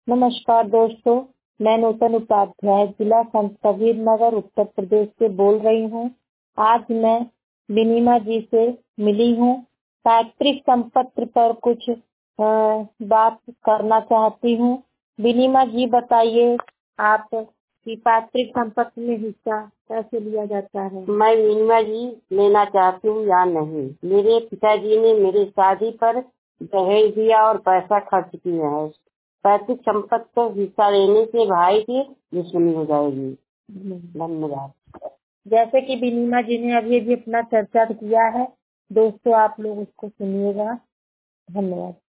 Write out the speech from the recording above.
नमस्कार दोस्तों, मैं नूतन उपाध्याय जिला संत कबीर नगर उत्तर प्रदेश से बोल रही हूँ। आज मैं विनीमा जी से मिली हूँ। पैतृक संपत्ति पर कुछ बात करना चाहती हूँ। विनीमा जी बताइए आप कि पैतृक संपत्ति में हिस्सा कैसे लिया जाता है। मैं विनीमा जी लेना चाहती हूँ या नहीं। मेरे पिताजी ने मेरी शादी पर दहेज दिया और पैसा खर्च किया है। पैतृक संपत्ति को हिस्सा लेने से भाई की दुश्मनी हो जाएगी। धन्यवाद। जैसे कि विनीमा जी ने अभी अपना चर्चा किया है, दोस्तों आप लोग उसको सुनिएगा। धन्यवाद।